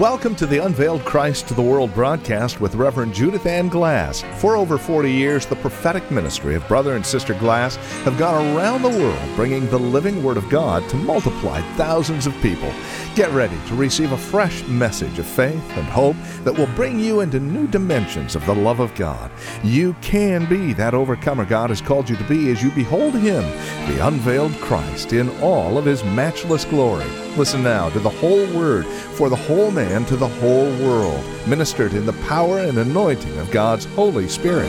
Welcome to the Unveiled Christ to the World broadcast with Reverend Judith Ann Glass. For over 40 years, the prophetic ministry of Brother and Sister Glass have gone around the world bringing the living Word of God to multiply thousands of people. Get ready to receive a fresh message of faith and hope that will bring you into new dimensions of the love of God. You can be that overcomer God has called you to be as you behold Him, the unveiled Christ, in all of His matchless glory. Listen now to the whole Word for the whole man to the whole world, ministered in the power and anointing of God's Holy Spirit.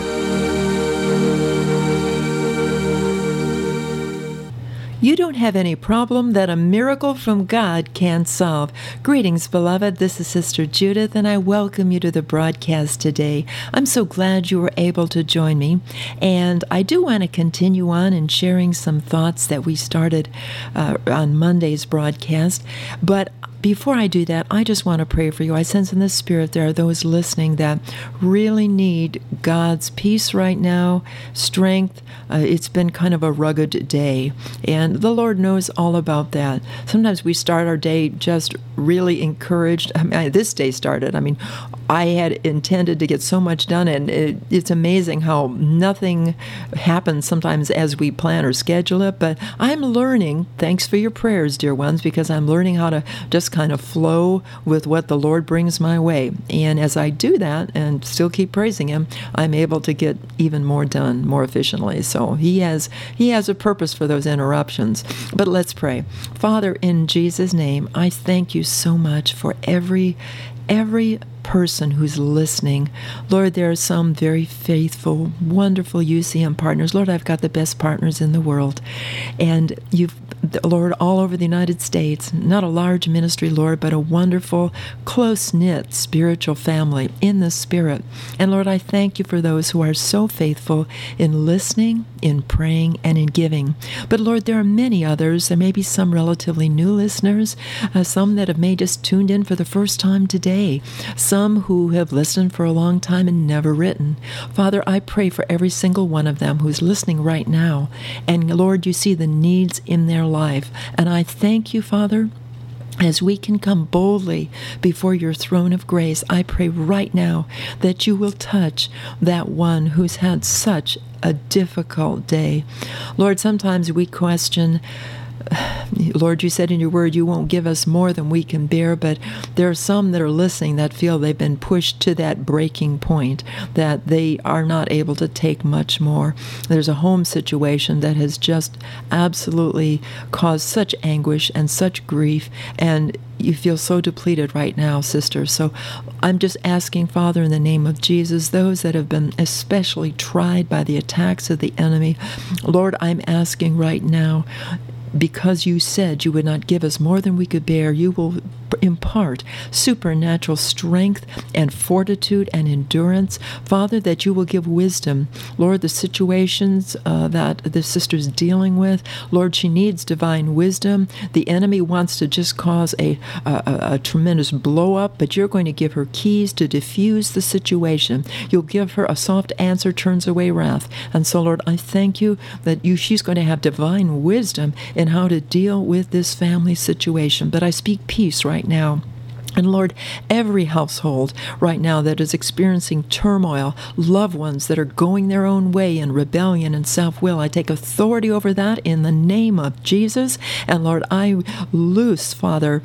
You don't have any problem that a miracle from God can't solve. Greetings, beloved. This is Sister Judith, and I welcome you to the broadcast today. I'm so glad you were able to join me, and I do want to continue on in sharing some thoughts that we started on Monday's broadcast, but before I do that, I just want to pray for you. I sense in the Spirit there are those listening that really need God's peace right now, strength. It's been kind of a rugged day, and the Lord knows all about that. Sometimes we start our day just really encouraged. This day started. I had intended to get so much done, and it's amazing how nothing happens sometimes as we plan or schedule it, but I'm learning, thanks for your prayers, dear ones, because I'm learning how to just kind of flow with what the Lord brings my way. And as I do that and still keep praising Him, I'm able to get even more done more efficiently. So He has a purpose for those interruptions. But let's pray. Father, in Jesus' name, I thank you so much for every person who's listening. Lord, there are some very faithful, wonderful UCM partners. Lord, I've got the best partners in the world. And you've, Lord, all over the United States, not a large ministry, Lord, but a wonderful, close-knit spiritual family in the Spirit. And Lord, I thank you for those who are so faithful in listening, in praying, and in giving. But Lord, there are many others. There may be some relatively new listeners, some that have may just tuned in for the first time today, some who have listened for a long time and never written. Father, I pray for every single one of them who's listening right now. And Lord, you see the needs in their life. And I thank you, Father, as we can come boldly before your throne of grace. I pray right now that you will touch that one who's had such a difficult day. Lord, sometimes we question, Lord, you said in your word you won't give us more than we can bear, but there are some that are listening that feel they've been pushed to that breaking point, that they are not able to take much more. There's a home situation that has just absolutely caused such anguish and such grief, and you feel so depleted right now, sister. So I'm just asking, Father, in the name of Jesus, those that have been especially tried by the attacks of the enemy, Lord, I'm asking right now, because you said you would not give us more than we could bear, you will impart supernatural strength and fortitude and endurance. Father, that you will give wisdom. Lord, the situations that the sister's dealing with, Lord, she needs divine wisdom. The enemy wants to just cause a tremendous blow up, but you're going to give her keys to diffuse the situation. You'll give her a soft answer, turns away wrath. And so, Lord, I thank you that she's going to have divine wisdom in how to deal with this family situation. But I speak peace right now. And Lord, every household right now that is experiencing turmoil, loved ones that are going their own way in rebellion and self-will, I take authority over that in the name of Jesus. And Lord, I loose, Father,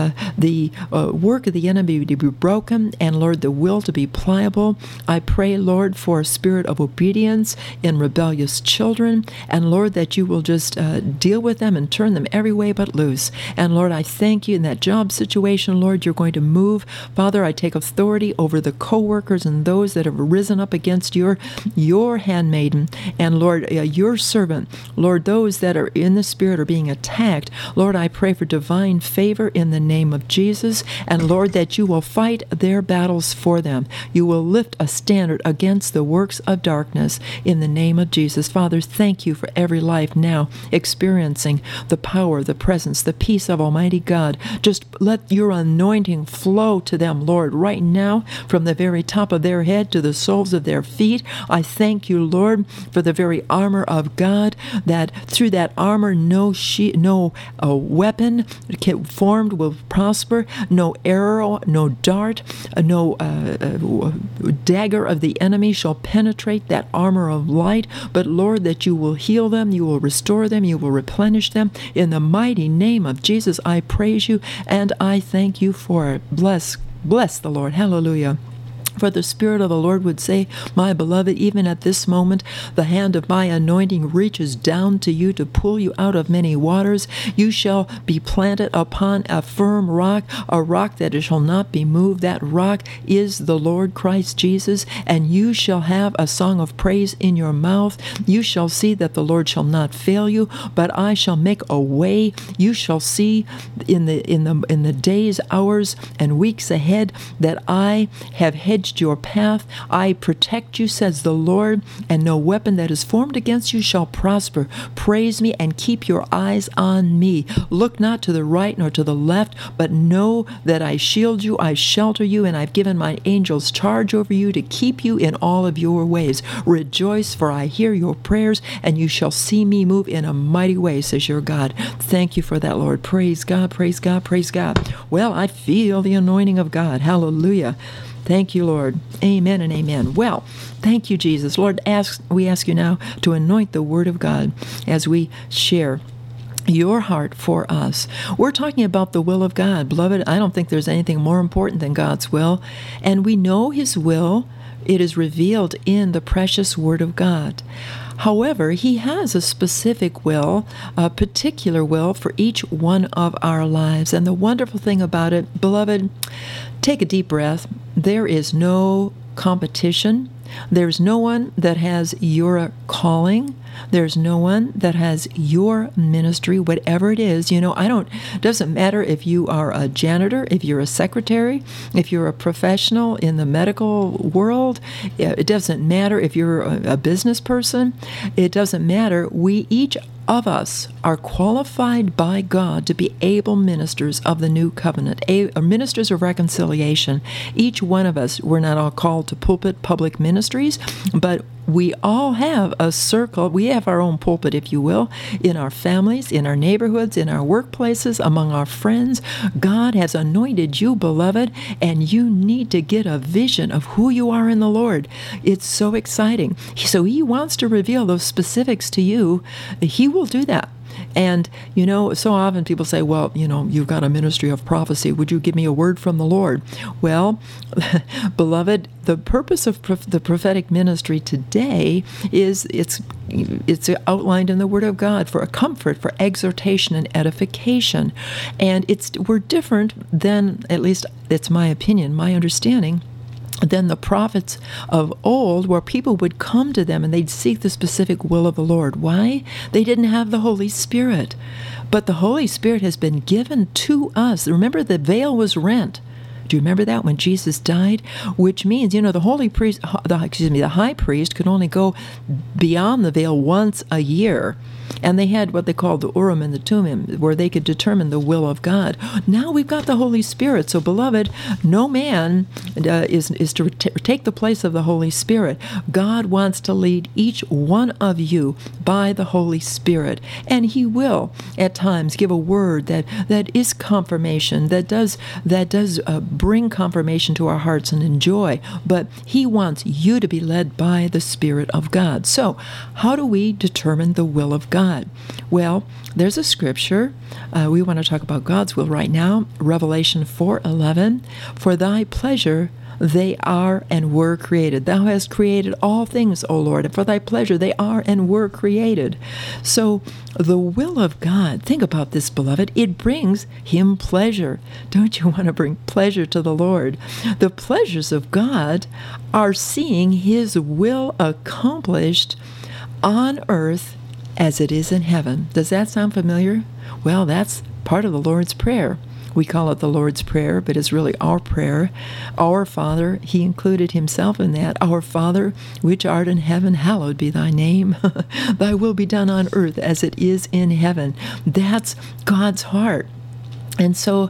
the work of the enemy to be broken, and Lord, the will to be pliable. I pray, Lord, for a spirit of obedience in rebellious children, and Lord, that you will just deal with them and turn them every way but loose. And Lord, I thank you in that job situation, Lord, you're going to move. Father, I take authority over the co-workers and those that have risen up against your handmaiden, and Lord, your servant. Lord, those that are in the Spirit are being attacked. Lord, I pray for divine favor in the name of Jesus, and Lord, that you will fight their battles for them. You will lift a standard against the works of darkness in the name of Jesus. Father, thank you for every life now experiencing the power, the presence, the peace of Almighty God. Just let your anointing anointing flow to them, Lord, right now, from the very top of their head to the soles of their feet. I thank you, Lord, for the very armor of God, that through that armor no weapon formed will prosper, no arrow, no dart, no dagger of the enemy shall penetrate that armor of light. But Lord, that you will heal them, you will restore them, you will replenish them. In the mighty name of Jesus, I praise you and I thank you for it. Bless the Lord. Hallelujah. For the Spirit of the Lord would say, my beloved, even at this moment, the hand of my anointing reaches down to you to pull you out of many waters. You shall be planted upon a firm rock, a rock that shall not be moved. That rock is the Lord Christ Jesus, and you shall have a song of praise in your mouth. You shall see that the Lord shall not fail you, but I shall make a way. You shall see in the days, hours, and weeks ahead that I have hedged your path. I protect you, says the Lord, and no weapon that is formed against you shall prosper. Praise me and keep your eyes on me. Look not to the right nor to the left, but know that I shield you, I shelter you, and I've given my angels charge over you to keep you in all of your ways. Rejoice, for I hear your prayers, and you shall see me move in a mighty way, says your God. Thank you for that, Lord. Praise God, praise God, praise God. Well, I feel the anointing of God. Hallelujah. Thank you, Lord. Amen and amen. Well, thank you, Jesus. Lord, we ask you now to anoint the Word of God as we share your heart for us. We're talking about the will of God. Beloved, I don't think there's anything more important than God's will. And we know His will. It is revealed in the precious Word of God. However, He has a specific will, a particular will for each one of our lives. And the wonderful thing about it, beloved, take a deep breath. There is no competition. There's no one that has your calling. There's no one that has your ministry, whatever it is. Doesn't matter if you are a janitor, if you're a secretary, if you're a professional in the medical world. It doesn't matter if you're a business person. It doesn't matter. We each of us are qualified by God to be able ministers of the new covenant, ministers of reconciliation. Each one of us, we're not all called to pulpit public ministries, but we all have a circle. We have our own pulpit, if you will, in our families, in our neighborhoods, in our workplaces, among our friends. God has anointed you, beloved, and you need to get a vision of who you are in the Lord. It's so exciting. So He wants to reveal those specifics to you. He will do that. And, so often people say, well, you've got a ministry of prophecy. Would you give me a word from the Lord? Well, beloved, the purpose of the prophetic ministry today is it's outlined in the Word of God for a comfort, for exhortation and edification. And we're different than, at least it's my opinion, my understanding, than the prophets of old, where people would come to them and they'd seek the specific will of the Lord. Why? They didn't have the Holy Spirit. But the Holy Spirit has been given to us. Remember, the veil was rent. Do you remember that when Jesus died? Which means, the high priest could only go beyond the veil once a year. And they had what they called the Urim and the Thummim, where they could determine the will of God. Now we've got the Holy Spirit. So, beloved, no man is to take the place of the Holy Spirit. God wants to lead each one of you by the Holy Spirit. And He will, at times, give a word that is confirmation, that does bring confirmation to our hearts and in joy. But He wants you to be led by the Spirit of God. So, how do we determine the will of God? Well, there's a scripture. We want to talk about God's will right now. Revelation 4:11. For thy pleasure they are and were created. Thou hast created all things, O Lord, and for thy pleasure they are and were created. So the will of God, think about this, beloved, it brings Him pleasure. Don't you want to bring pleasure to the Lord? The pleasures of God are seeing His will accomplished on earth as it is in heaven. Does that sound familiar? Well, that's part of the Lord's Prayer. We call it the Lord's Prayer, but it's really our prayer. Our Father, He included Himself in that. Our Father, which art in heaven, hallowed be thy name. Thy will be done on earth as it is in heaven. That's God's heart. And so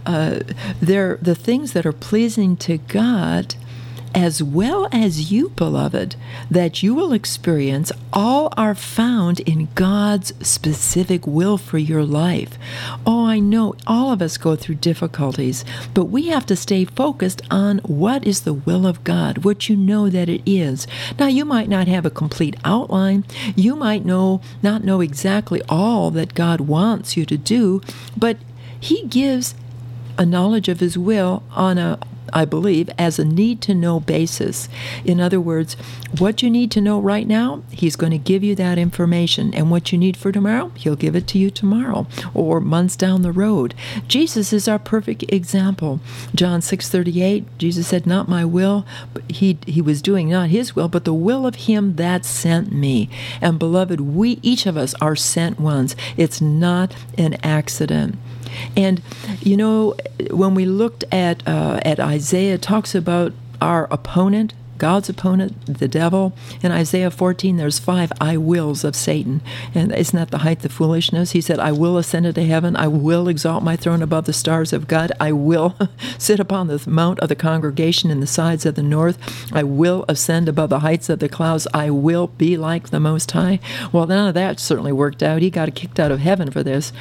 the things that are pleasing to God, as well as you, beloved, that you will experience, all are found in God's specific will for your life. Oh, I know all of us go through difficulties, but we have to stay focused on what is the will of God, what you know that it is. Now, you might not have a complete outline. You might not know exactly all that God wants you to do, but He gives a knowledge of His will I believe, as a need-to-know basis. In other words, what you need to know right now, He's going to give you that information. And what you need for tomorrow, He'll give it to you tomorrow or months down the road. Jesus is our perfect example. John 6:38, Jesus said, "Not my will," but he was doing not His will, but the will of Him that sent me. And beloved, we, each of us, are sent ones. It's not an accident. And, you know, when we looked at Isaiah, it talks about our opponent, God's opponent, the devil. In Isaiah 14, there's 5 I wills of Satan. And isn't that the height of foolishness? He said, I will ascend into heaven. I will exalt my throne above the stars of God. I will sit upon the mount of the congregation in the sides of the north. I will ascend above the heights of the clouds. I will be like the Most High. Well, none of that certainly worked out. He got kicked out of heaven for this.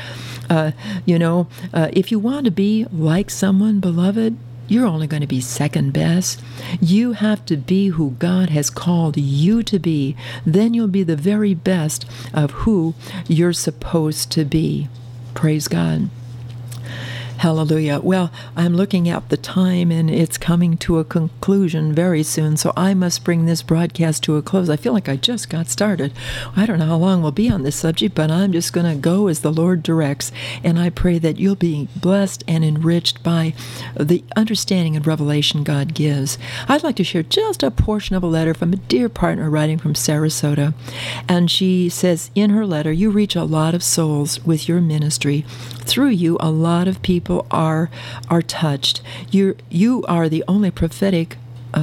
If you want to be like someone, beloved, you're only going to be second best. You have to be who God has called you to be. Then you'll be the very best of who you're supposed to be. Praise God. Hallelujah. Well, I'm looking at the time, and it's coming to a conclusion very soon, so I must bring this broadcast to a close. I feel like I just got started. I don't know how long we'll be on this subject, but I'm just going to go as the Lord directs, and I pray that you'll be blessed and enriched by the understanding and revelation God gives. I'd like to share just a portion of a letter from a dear partner writing from Sarasota, and she says in her letter, you reach a lot of souls with your ministry. Through you, a lot of people are touched. You are the only prophetic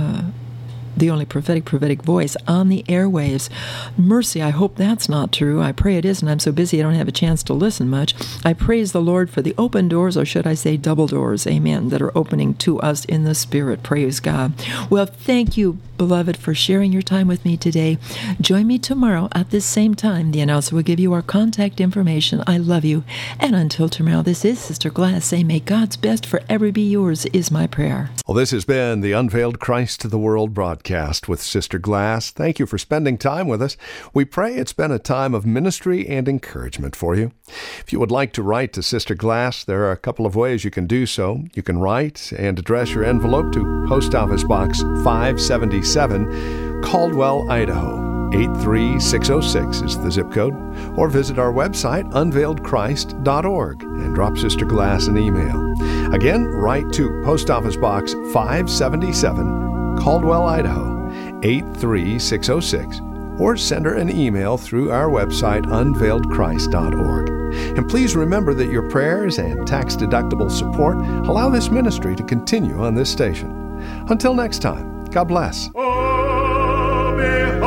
voice on the airwaves. Mercy, I hope that's not true. I pray it isn't. I'm so busy I don't have a chance to listen much. I praise the Lord for the open doors, or should I say double doors, amen, that are opening to us in the Spirit. Praise God. Well, thank you, beloved, for sharing your time with me today. Join me tomorrow at this same time. The announcer will give you our contact information. I love you. And until tomorrow, this is Sister Glass saying, may God's best forever be yours, is my prayer. Well, this has been the Unveiled Christ to the World broadcast with Sister Glass. Thank you for spending time with us. We pray it's been a time of ministry and encouragement for you. If you would like to write to Sister Glass, there are a couple of ways you can do so. You can write and address your envelope to Post Office Box 577, Caldwell, Idaho. 83606 is the zip code, or visit our website, unveiledchrist.org, and drop Sister Glass an email. Again, write to Post Office Box 577, Caldwell, Idaho, 83606, or send her an email through our website, unveiledchrist.org. And please remember that your prayers and tax-deductible support allow this ministry to continue on this station. Until next time, God bless.